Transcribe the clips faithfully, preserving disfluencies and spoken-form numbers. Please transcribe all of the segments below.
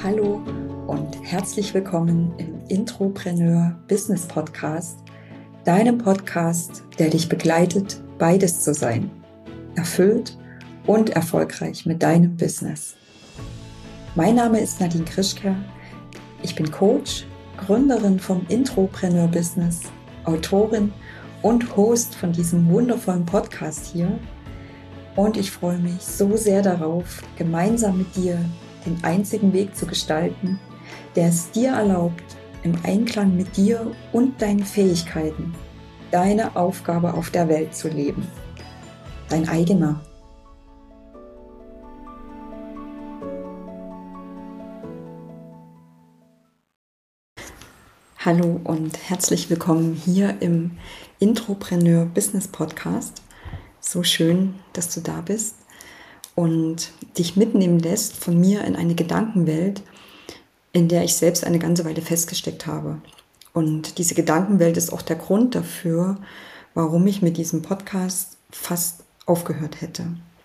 Hallo und herzlich willkommen im Intropreneur Business Podcast, deinem Podcast, der dich begleitet, beides zu sein, erfüllt und erfolgreich mit deinem Business. Mein Name ist Nadine Krischke, ich bin Coach, Gründerin vom Intropreneur Business, Autorin und Host von diesem wundervollen Podcast hier und ich freue mich so sehr darauf, gemeinsam mit dir den einzigen Weg zu gestalten, der es dir erlaubt, im Einklang mit dir und deinen Fähigkeiten, deine Aufgabe auf der Welt zu leben. Dein eigener. Hallo und herzlich willkommen hier im Intropreneur Business Podcast. So schön, dass du da bist und dich mitnehmen lässt von mir in eine Gedankenwelt, in der ich selbst eine ganze Weile festgesteckt habe. Und diese Gedankenwelt ist auch der Grund dafür, warum ich mit diesem Podcast fast aufgehört hätte.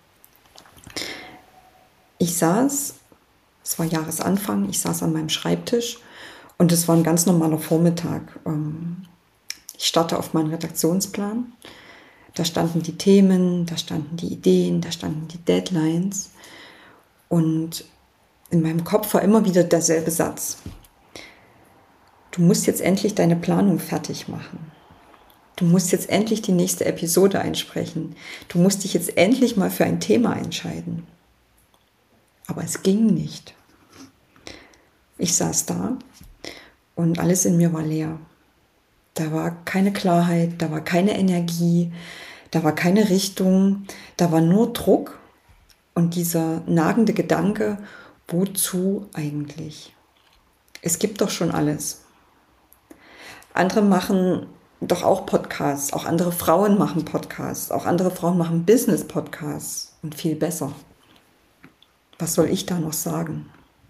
Ich saß, es war Jahresanfang, ich saß an meinem Schreibtisch und es war ein ganz normaler Vormittag. Ich starrte auf meinen Redaktionsplan. Da standen die Themen, da standen die Ideen, da standen die Deadlines. Und in meinem Kopf war immer wieder derselbe Satz. Du musst jetzt endlich deine Planung fertig machen. Du musst jetzt endlich die nächste Episode einsprechen. Du musst dich jetzt endlich mal für ein Thema entscheiden. Aber es ging nicht. Ich saß da und alles in mir war leer. Da war keine Klarheit, da war keine Energie, da war keine Richtung, da war nur Druck und dieser nagende Gedanke, wozu eigentlich? Es gibt doch schon alles. Andere machen doch auch Podcasts, auch andere Frauen machen Podcasts, auch andere Frauen machen Business-Podcasts und viel besser. Was soll ich da noch sagen?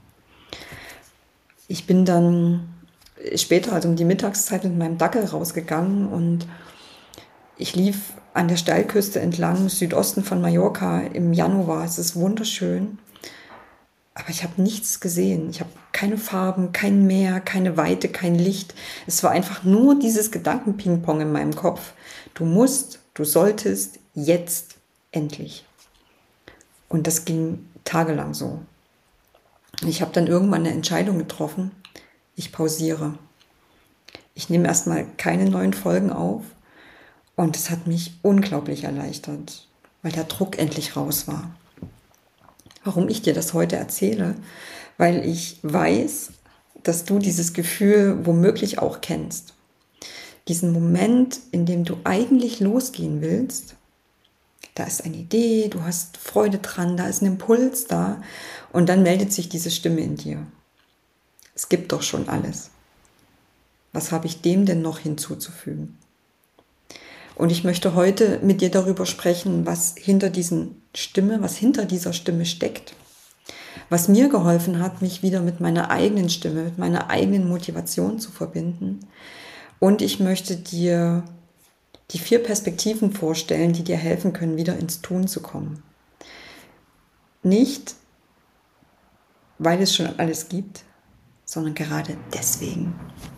Ich bin dann später, also um die Mittagszeit, mit meinem Dackel rausgegangen und ich lief an der Steilküste entlang, Südosten von Mallorca im Januar. Es ist wunderschön, aber ich habe nichts gesehen. Ich habe keine Farben, kein Meer, keine Weite, kein Licht. Es war einfach nur dieses Gedankenpingpong in meinem Kopf. Du musst, du solltest, jetzt, endlich. Und das ging tagelang so. Ich habe dann irgendwann eine Entscheidung getroffen. Ich pausiere. Ich nehme erstmal keine neuen Folgen auf und es hat mich unglaublich erleichtert, weil der Druck endlich raus war. Warum ich dir das heute erzähle? Weil ich weiß, dass du dieses Gefühl womöglich auch kennst. Diesen Moment, in dem du eigentlich losgehen willst, da ist eine Idee, du hast Freude dran, da ist ein Impuls da und dann meldet sich diese Stimme in dir. Es gibt doch schon alles. Was habe ich dem denn noch hinzuzufügen? Und ich möchte heute mit dir darüber sprechen, was hinter diesen Stimme, was hinter dieser Stimme steckt. Was mir geholfen hat, mich wieder mit meiner eigenen Stimme, mit meiner eigenen Motivation zu verbinden. Und ich möchte dir die vier Perspektiven vorstellen, die dir helfen können, wieder ins Tun zu kommen. Nicht, weil es schon alles gibt, sondern gerade deswegen.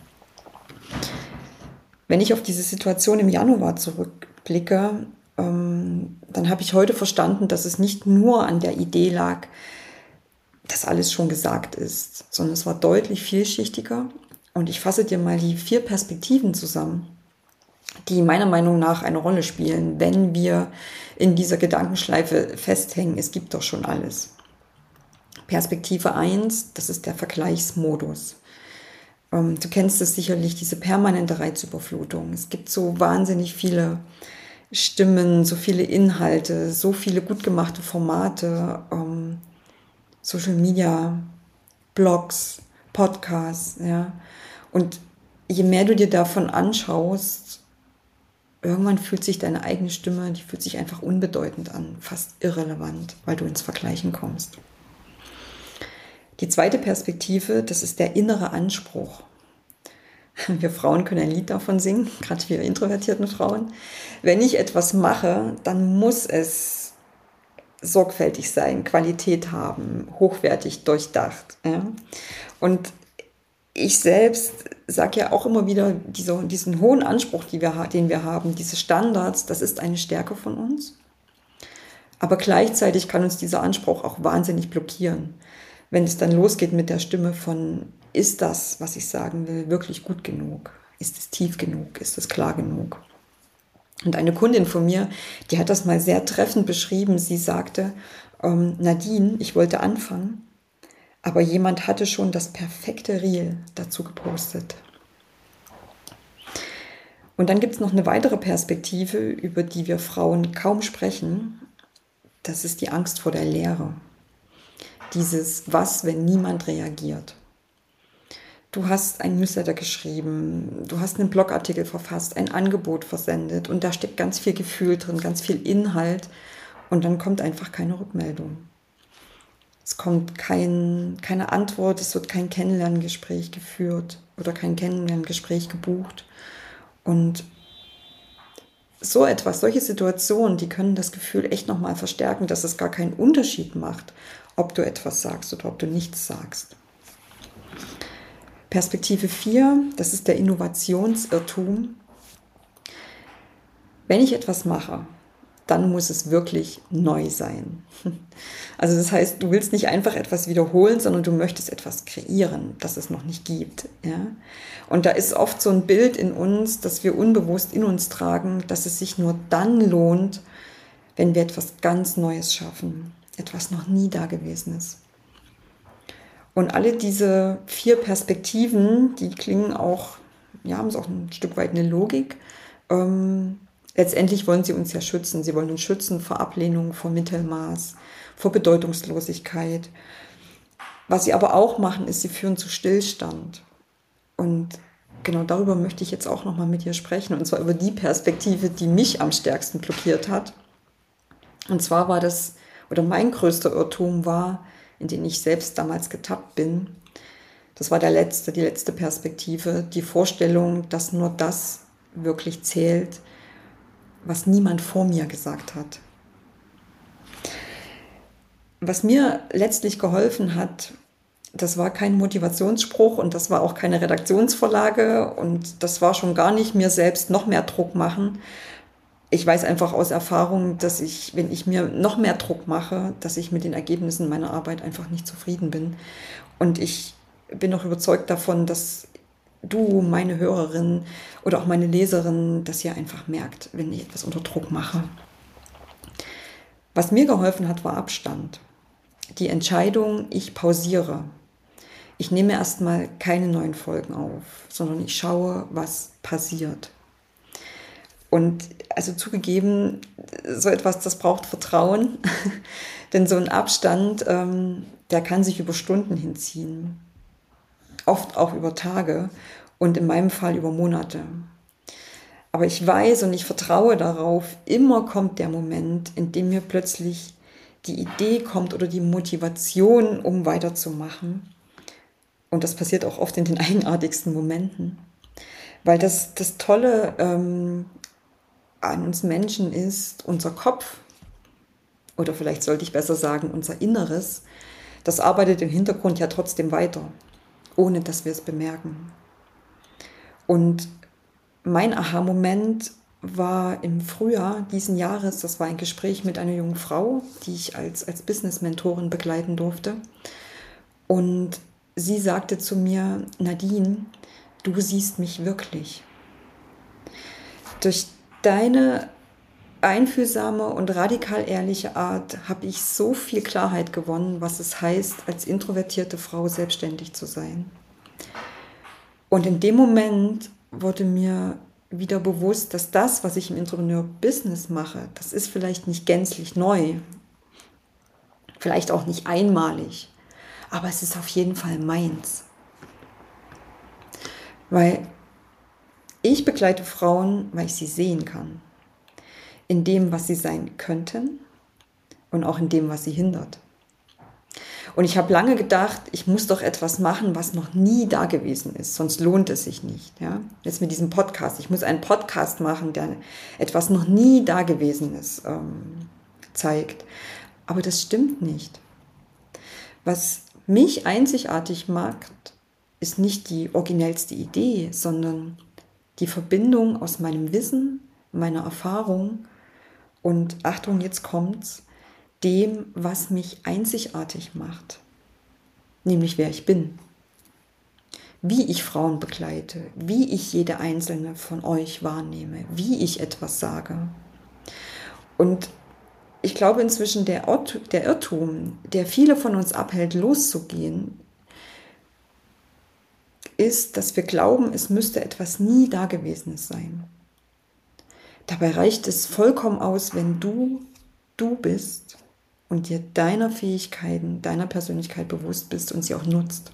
Wenn ich auf diese Situation im Januar zurückblicke, ähm, dann habe ich heute verstanden, dass es nicht nur an der Idee lag, dass alles schon gesagt ist, sondern es war deutlich vielschichtiger. Und ich fasse dir mal die vier Perspektiven zusammen, die meiner Meinung nach eine Rolle spielen, wenn wir in dieser Gedankenschleife festhängen, es gibt doch schon alles. Perspektive eins, das ist der Vergleichsmodus. Ähm, du kennst es sicherlich, diese permanente Reizüberflutung. Es gibt so wahnsinnig viele Stimmen, so viele Inhalte, so viele gut gemachte Formate, ähm, Social Media, Blogs, Podcasts, ja. Und je mehr du dir davon anschaust, irgendwann fühlt sich deine eigene Stimme, die fühlt sich einfach unbedeutend an, fast irrelevant, weil du ins Vergleichen kommst. Die zweite Perspektive, das ist der innere Anspruch. Wir Frauen können ein Lied davon singen, gerade wir introvertierten Frauen. Wenn ich etwas mache, dann muss es sorgfältig sein, Qualität haben, hochwertig durchdacht. Ja? Und ich selbst sage ja auch immer wieder, diese, diesen hohen Anspruch, die wir, den wir haben, diese Standards, das ist eine Stärke von uns. Aber gleichzeitig kann uns dieser Anspruch auch wahnsinnig blockieren, wenn es dann losgeht mit der Stimme von, ist das, was ich sagen will, wirklich gut genug? Ist es tief genug? Ist es klar genug? Und eine Kundin von mir, die hat das mal sehr treffend beschrieben. Sie sagte, ähm, Nadine, ich wollte anfangen, aber jemand hatte schon das perfekte Reel dazu gepostet. Und dann gibt es noch eine weitere Perspektive, über die wir Frauen kaum sprechen. Das ist die Angst vor der Leere. Dieses Was, wenn niemand reagiert. Du hast ein Newsletter geschrieben, du hast einen Blogartikel verfasst, ein Angebot versendet und da steckt ganz viel Gefühl drin, ganz viel Inhalt und dann kommt einfach keine Rückmeldung. Es kommt kein, keine Antwort, es wird kein Kennenlerngespräch geführt oder kein Kennenlerngespräch gebucht. Und so etwas, solche Situationen, die können das Gefühl echt nochmal verstärken, dass es gar keinen Unterschied macht, ob du etwas sagst oder ob du nichts sagst. Perspektive vier, das ist der Innovationsirrtum. Wenn ich etwas mache, dann muss es wirklich neu sein. Also das heißt, du willst nicht einfach etwas wiederholen, sondern du möchtest etwas kreieren, das es noch nicht gibt. Ja? Und da ist oft so ein Bild in uns, das wir unbewusst in uns tragen, dass es sich nur dann lohnt, wenn wir etwas ganz Neues schaffen, etwas noch nie Dagewesenes. Und alle diese vier Perspektiven, die klingen auch, ja, haben so auch ein Stück weit eine Logik. Ähm, letztendlich wollen sie uns ja schützen. Sie wollen uns schützen vor Ablehnung, vor Mittelmaß, vor Bedeutungslosigkeit. Was sie aber auch machen, ist, sie führen zu Stillstand. Und genau darüber möchte ich jetzt auch nochmal mit dir sprechen. Und zwar über die Perspektive, die mich am stärksten blockiert hat. Und zwar war das, oder mein größter Irrtum war, in den ich selbst damals getappt bin. Das war der letzte, die letzte Perspektive, die Vorstellung, dass nur das wirklich zählt, was niemand vor mir gesagt hat. Was mir letztlich geholfen hat, das war kein Motivationsspruch und das war auch keine Redaktionsvorlage und das war schon gar nicht mir selbst noch mehr Druck machen. Ich weiß einfach aus Erfahrung, dass ich, wenn ich mir noch mehr Druck mache, dass ich mit den Ergebnissen meiner Arbeit einfach nicht zufrieden bin. Und ich bin auch überzeugt davon, dass du, meine Hörerin oder auch meine Leserin, das hier einfach merkt, wenn ich etwas unter Druck mache. Was mir geholfen hat, war Abstand. Die Entscheidung, ich pausiere. Ich nehme erstmal keine neuen Folgen auf, sondern ich schaue, was passiert. Und also zugegeben, so etwas, das braucht Vertrauen, denn so ein Abstand, ähm, der kann sich über Stunden hinziehen, oft auch über Tage und in meinem Fall über Monate. Aber ich weiß und ich vertraue darauf, immer kommt der Moment, in dem mir plötzlich die Idee kommt oder die Motivation, um weiterzumachen. Und das passiert auch oft in den eigenartigsten Momenten. Weil das, das Tolle ähm, an uns Menschen ist, unser Kopf, oder vielleicht sollte ich besser sagen, unser Inneres, das arbeitet im Hintergrund ja trotzdem weiter, ohne dass wir es bemerken. Und mein Aha-Moment war im Frühjahr diesen Jahres, das war ein Gespräch mit einer jungen Frau, die ich als, als Business-Mentorin begleiten durfte. Und sie sagte zu mir, Nadine, du siehst mich wirklich. Durch deine einfühlsame und radikal ehrliche Art habe ich so viel Klarheit gewonnen, was es heißt, als introvertierte Frau selbstständig zu sein. Und in dem Moment wurde mir wieder bewusst, dass das, was ich im Entrepreneur-Business mache, das ist vielleicht nicht gänzlich neu, vielleicht auch nicht einmalig, aber es ist auf jeden Fall meins. Weil ich begleite Frauen, weil ich sie sehen kann. In dem, was sie sein könnten und auch in dem, was sie hindert. Und ich habe lange gedacht, ich muss doch etwas machen, was noch nie da gewesen ist, sonst lohnt es sich nicht. Ja? Jetzt mit diesem Podcast. Ich muss einen Podcast machen, der etwas noch nie da gewesen ist, ähm, zeigt. Aber das stimmt nicht. Was mich einzigartig macht, ist nicht die originellste Idee, sondern die Verbindung aus meinem Wissen, meiner Erfahrung und, Achtung, jetzt kommt's, dem, was mich einzigartig macht, nämlich wer ich bin, wie ich Frauen begleite, wie ich jede einzelne von euch wahrnehme, wie ich etwas sage. Und ich glaube inzwischen, der, Ort, der Irrtum, der viele von uns abhält, loszugehen, ist, dass wir glauben, es müsste etwas nie Dagewesenes sein. Dabei reicht es vollkommen aus, wenn du du bist und dir deiner Fähigkeiten, deiner Persönlichkeit bewusst bist und sie auch nutzt.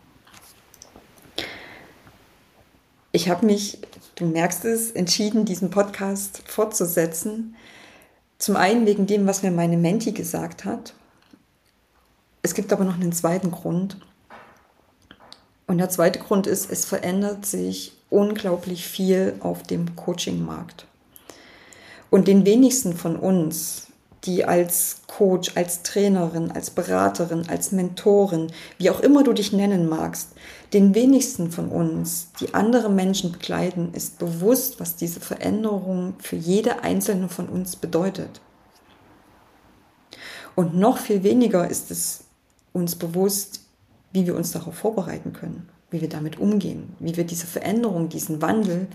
Ich habe mich, du merkst es, entschieden, diesen Podcast fortzusetzen. Zum einen wegen dem, was mir meine Menti gesagt hat. Es gibt aber noch einen zweiten Grund. Und der zweite Grund ist, es verändert sich unglaublich viel auf dem Coaching-Markt. Und den wenigsten von uns, die als Coach, als Trainerin, als Beraterin, als Mentorin, wie auch immer du dich nennen magst, den wenigsten von uns, die andere Menschen begleiten, ist bewusst, was diese Veränderung für jede einzelne von uns bedeutet. Und noch viel weniger ist es uns bewusst, wie wir uns darauf vorbereiten können, wie wir damit umgehen, wie wir diese Veränderung, diesen Wandel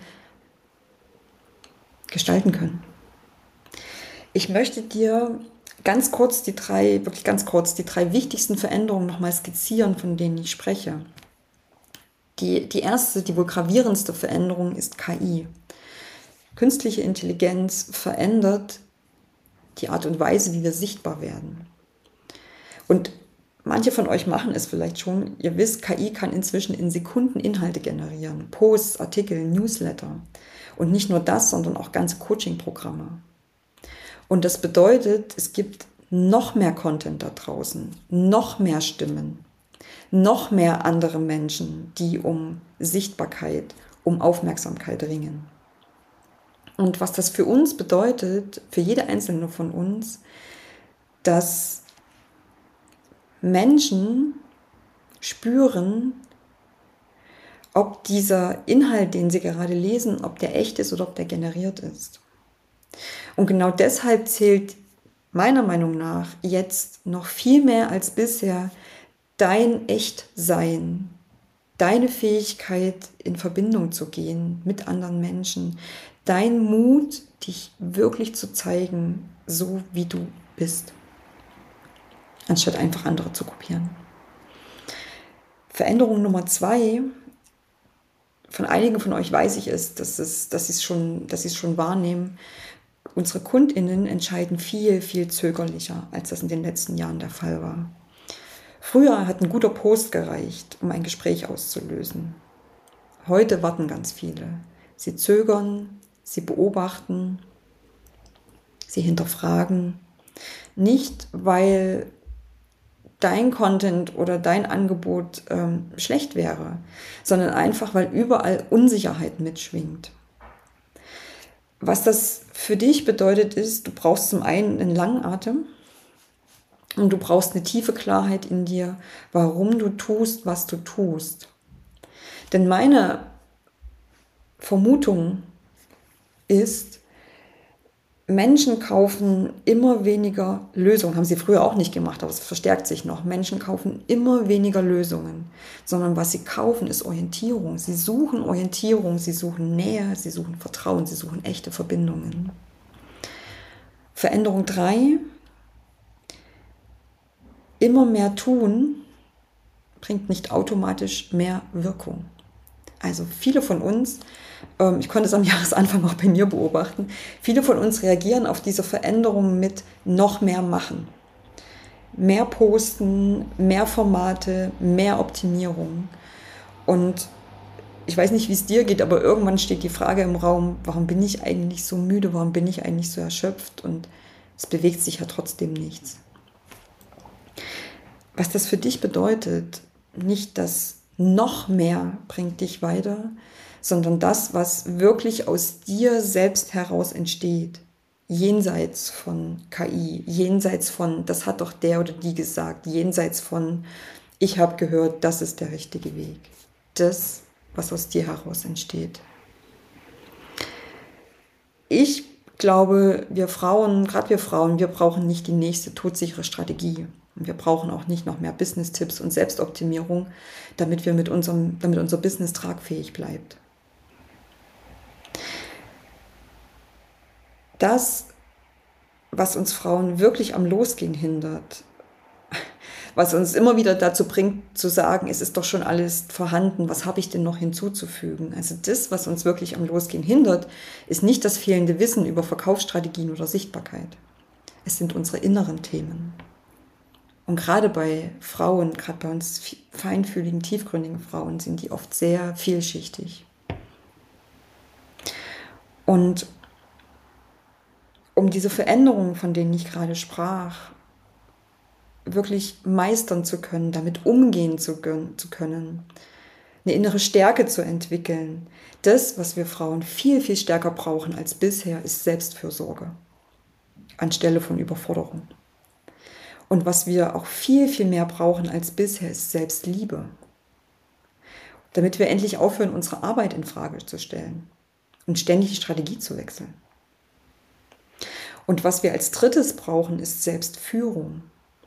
gestalten können. Ich möchte dir ganz kurz die drei, wirklich ganz kurz, die drei wichtigsten Veränderungen nochmal skizzieren, von denen ich spreche. Die, die erste, die wohl gravierendste Veränderung ist K I. Künstliche Intelligenz verändert die Art und Weise, wie wir sichtbar werden. Und manche von euch machen es vielleicht schon. Ihr wisst, K I kann inzwischen in Sekunden Inhalte generieren. Posts, Artikel, Newsletter. Und nicht nur das, sondern auch ganze Coaching-Programme. Und das bedeutet, es gibt noch mehr Content da draußen, noch mehr Stimmen, noch mehr andere Menschen, die um Sichtbarkeit, um Aufmerksamkeit ringen. Und was das für uns bedeutet, für jede einzelne von uns, dass Menschen spüren, ob dieser Inhalt, den sie gerade lesen, ob der echt ist oder ob der generiert ist. Und genau deshalb zählt meiner Meinung nach jetzt noch viel mehr als bisher dein Echtsein, deine Fähigkeit, in Verbindung zu gehen mit anderen Menschen, dein Mut, dich wirklich zu zeigen, so wie du bist, anstatt einfach andere zu kopieren. Veränderung Nummer zwei, von einigen von euch weiß ich es, dass, es, dass sie es schon, dass sie es schon wahrnehmen. Unsere KundInnen entscheiden viel, viel zögerlicher, als das in den letzten Jahren der Fall war. Früher hat ein guter Post gereicht, um ein Gespräch auszulösen. Heute warten ganz viele. Sie zögern, sie beobachten, sie hinterfragen. Nicht, weil dein Content oder dein Angebot ähm, schlecht wäre, sondern einfach, weil überall Unsicherheit mitschwingt. Was das für dich bedeutet ist, du brauchst zum einen einen langen Atem und du brauchst eine tiefe Klarheit in dir, warum du tust, was du tust. Denn meine Vermutung ist, Menschen kaufen immer weniger Lösungen, haben sie früher auch nicht gemacht, aber es verstärkt sich noch. Menschen kaufen immer weniger Lösungen, sondern was sie kaufen, ist Orientierung. Sie suchen Orientierung, sie suchen Nähe, sie suchen Vertrauen, sie suchen echte Verbindungen. Veränderung drei, immer mehr tun bringt nicht automatisch mehr Wirkung. Also viele von uns, ähm, ich konnte es am Jahresanfang auch bei mir beobachten, viele von uns reagieren auf diese Veränderungen mit noch mehr machen. Mehr posten, mehr Formate, mehr Optimierung. Und ich weiß nicht, wie es dir geht, aber irgendwann steht die Frage im Raum, warum bin ich eigentlich so müde, warum bin ich eigentlich so erschöpft? Und es bewegt sich ja trotzdem nichts. Was das für dich bedeutet, nicht das noch mehr bringt dich weiter, sondern das, was wirklich aus dir selbst heraus entsteht. jenseits von K I, jenseits von, das hat doch der oder die gesagt, jenseits von, ich habe gehört, das ist der richtige Weg. Das, was aus dir heraus entsteht. Ich glaube, wir Frauen, gerade wir Frauen, wir brauchen nicht die nächste todsichere Strategie. Und wir brauchen auch nicht noch mehr Business-Tipps und Selbstoptimierung, damit wir mit unserem, damit unser Business tragfähig bleibt. Das, was uns Frauen wirklich am Losgehen hindert, was uns immer wieder dazu bringt zu sagen, es ist doch schon alles vorhanden, was habe ich denn noch hinzuzufügen? Also das, was uns wirklich am Losgehen hindert, ist nicht das fehlende Wissen über Verkaufsstrategien oder Sichtbarkeit. Es sind unsere inneren Themen. Und gerade bei Frauen, gerade bei uns feinfühligen, tiefgründigen Frauen, sind die oft sehr vielschichtig. Und um diese Veränderungen, von denen ich gerade sprach, wirklich meistern zu können, damit umgehen zu können, eine innere Stärke zu entwickeln. Das, was wir Frauen viel, viel stärker brauchen als bisher, ist Selbstfürsorge anstelle von Überforderung. Und was wir auch viel, viel mehr brauchen als bisher, ist Selbstliebe. Damit wir endlich aufhören, unsere Arbeit in Frage zu stellen und ständig die Strategie zu wechseln. Und was wir als drittes brauchen, ist Selbstführung.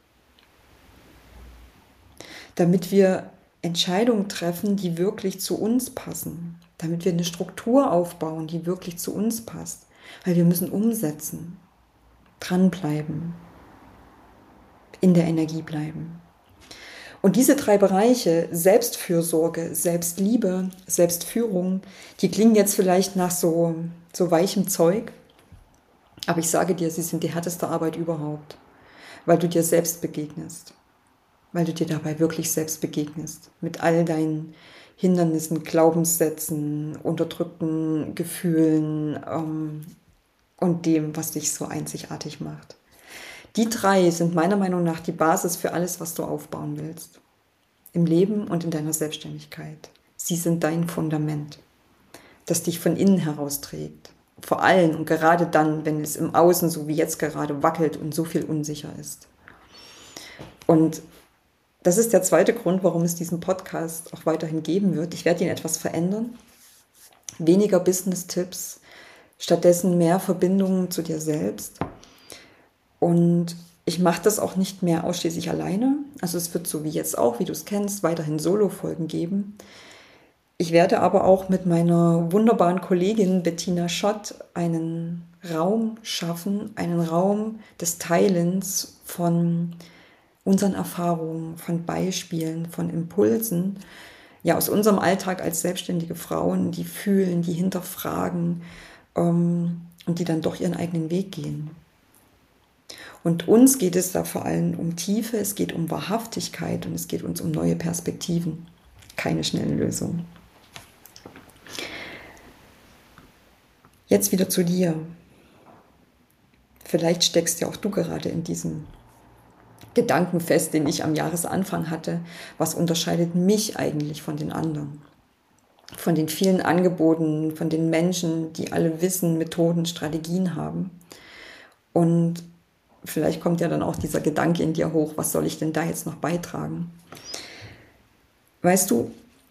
Damit wir Entscheidungen treffen, die wirklich zu uns passen. Damit wir eine Struktur aufbauen, die wirklich zu uns passt. Weil wir müssen umsetzen, dranbleiben, in der Energie bleiben. Und diese drei Bereiche, Selbstfürsorge, Selbstliebe, Selbstführung, die klingen jetzt vielleicht nach so, so weichem Zeug, aber ich sage dir, sie sind die härteste Arbeit überhaupt, weil du dir selbst begegnest, weil du dir dabei wirklich selbst begegnest, mit all deinen Hindernissen, Glaubenssätzen, unterdrückten Gefühlen ähm, und dem, was dich so einzigartig macht. Die drei sind meiner Meinung nach die Basis für alles, was du aufbauen willst. Im Leben und in deiner Selbstständigkeit. Sie sind dein Fundament, das dich von innen heraus trägt. Vor allem und gerade dann, wenn es im Außen, so wie jetzt gerade, wackelt und so viel unsicher ist. Und das ist der zweite Grund, warum es diesen Podcast auch weiterhin geben wird. Ich werde ihn etwas verändern. Weniger Business-Tipps, stattdessen mehr Verbindungen zu dir selbst. Und ich mache das auch nicht mehr ausschließlich alleine. Also es wird so wie jetzt auch, wie du es kennst, weiterhin Solo-Folgen geben. Ich werde aber auch mit meiner wunderbaren Kollegin Bettina Schott einen Raum schaffen, einen Raum des Teilens von unseren Erfahrungen, von Beispielen, von Impulsen, ja aus unserem Alltag als selbstständige Frauen, die fühlen, die hinterfragen ähm, und die dann doch ihren eigenen Weg gehen. Und uns geht es da vor allem um Tiefe, es geht um Wahrhaftigkeit und es geht uns um neue Perspektiven. Keine schnellen Lösungen. Jetzt wieder zu dir. Vielleicht steckst ja auch du gerade in diesem Gedanken fest, den ich am Jahresanfang hatte. Was unterscheidet mich eigentlich von den anderen? Von den vielen Angeboten, von den Menschen, die alle Wissen, Methoden, Strategien haben. Und vielleicht kommt ja dann auch dieser Gedanke in dir hoch, was soll ich denn da jetzt noch beitragen? Weißt du,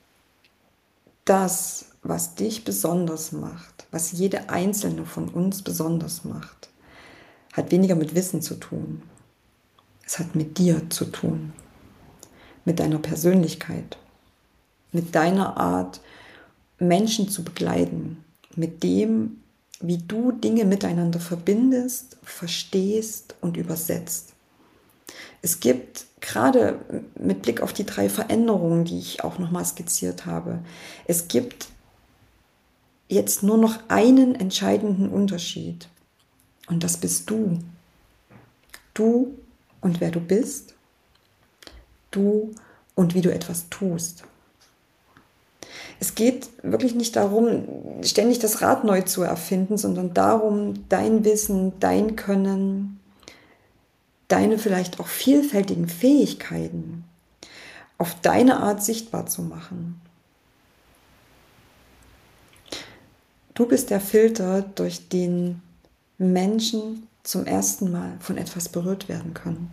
das, was dich besonders macht, was jede einzelne von uns besonders macht, hat weniger mit Wissen zu tun. Es hat mit dir zu tun, mit deiner Persönlichkeit, mit deiner Art, Menschen zu begleiten, mit dem, wie du Dinge miteinander verbindest, verstehst und übersetzt. Es gibt gerade mit Blick auf die drei Veränderungen, die ich auch nochmal skizziert habe, es gibt jetzt nur noch einen entscheidenden Unterschied. Und das bist du. Du und wer du bist. Du und wie du etwas tust. Es geht wirklich nicht darum, ständig das Rad neu zu erfinden, sondern darum, dein Wissen, dein Können, deine vielleicht auch vielfältigen Fähigkeiten auf deine Art sichtbar zu machen. Du bist der Filter, durch den Menschen zum ersten Mal von etwas berührt werden können.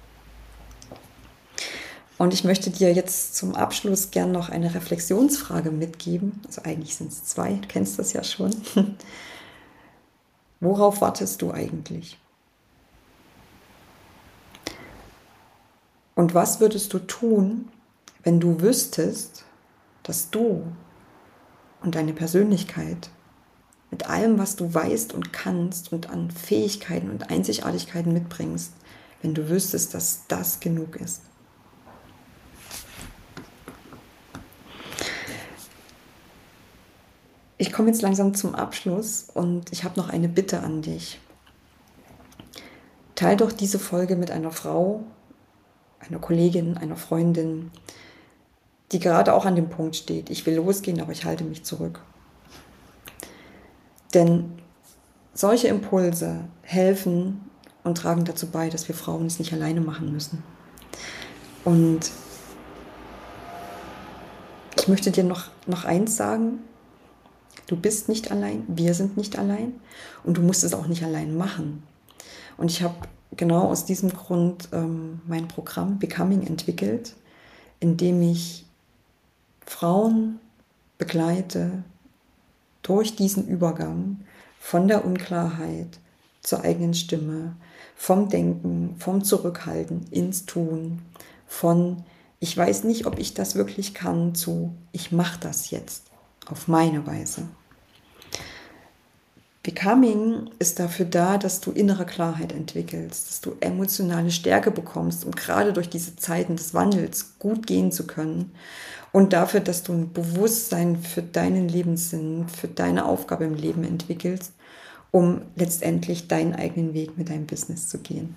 Und ich möchte dir jetzt zum Abschluss gern noch eine Reflexionsfrage mitgeben. Also eigentlich sind es zwei, du kennst das ja schon. Worauf wartest du eigentlich? Und was würdest du tun, wenn du wüsstest, dass du und deine Persönlichkeit mit allem, was du weißt und kannst und an Fähigkeiten und Einzigartigkeiten mitbringst, wenn du wüsstest, dass das genug ist? Ich komme jetzt langsam zum Abschluss und ich habe noch eine Bitte an dich. Teil doch diese Folge mit einer Frau, einer Kollegin, einer Freundin, die gerade auch an dem Punkt steht, ich will losgehen, aber ich halte mich zurück. Denn solche Impulse helfen und tragen dazu bei, dass wir Frauen es nicht alleine machen müssen. Und ich möchte dir noch, noch eins sagen, du bist nicht allein, wir sind nicht allein und du musst es auch nicht allein machen. Und ich habe genau aus diesem Grund ähm, mein Programm Becoming entwickelt, in dem ich Frauen begleite durch diesen Übergang von der Unklarheit zur eigenen Stimme, vom Denken, vom Zurückhalten ins Tun, von ich weiß nicht, ob ich das wirklich kann, zu ich mache das jetzt auf meine Weise. Becoming ist dafür da, dass du innere Klarheit entwickelst, dass du emotionale Stärke bekommst, um gerade durch diese Zeiten des Wandels gut gehen zu können und dafür, dass du ein Bewusstsein für deinen Lebenssinn, für deine Aufgabe im Leben entwickelst, um letztendlich deinen eigenen Weg mit deinem Business zu gehen.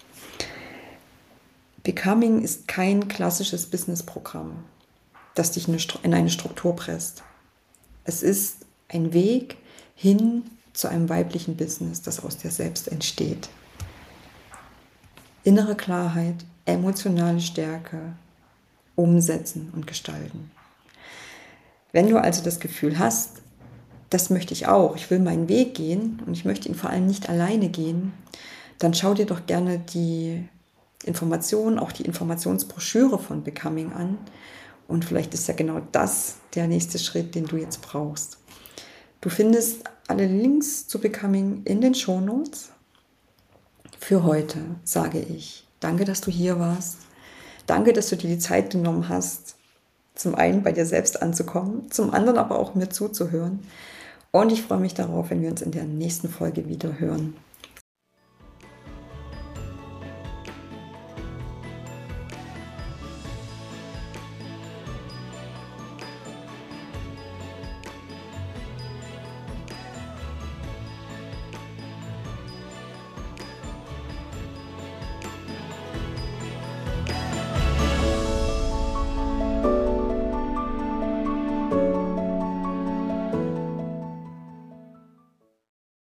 Becoming ist kein klassisches Businessprogramm, das dich in eine Struktur presst. Es ist ein Weg hin zu einem weiblichen Business, das aus dir selbst entsteht. Innere Klarheit, emotionale Stärke, umsetzen und gestalten. Wenn du also das Gefühl hast, das möchte ich auch, ich will meinen Weg gehen und ich möchte ihn vor allem nicht alleine gehen, dann schau dir doch gerne die Informationen, auch die Informationsbroschüre von Becoming an und vielleicht ist ja genau das der nächste Schritt, den du jetzt brauchst. Du findest alle Links zu Becoming in den Shownotes. Für heute sage ich, danke, dass du hier warst. Danke, dass du dir die Zeit genommen hast, zum einen bei dir selbst anzukommen, zum anderen aber auch mir zuzuhören. Und ich freue mich darauf, wenn wir uns in der nächsten Folge wieder hören.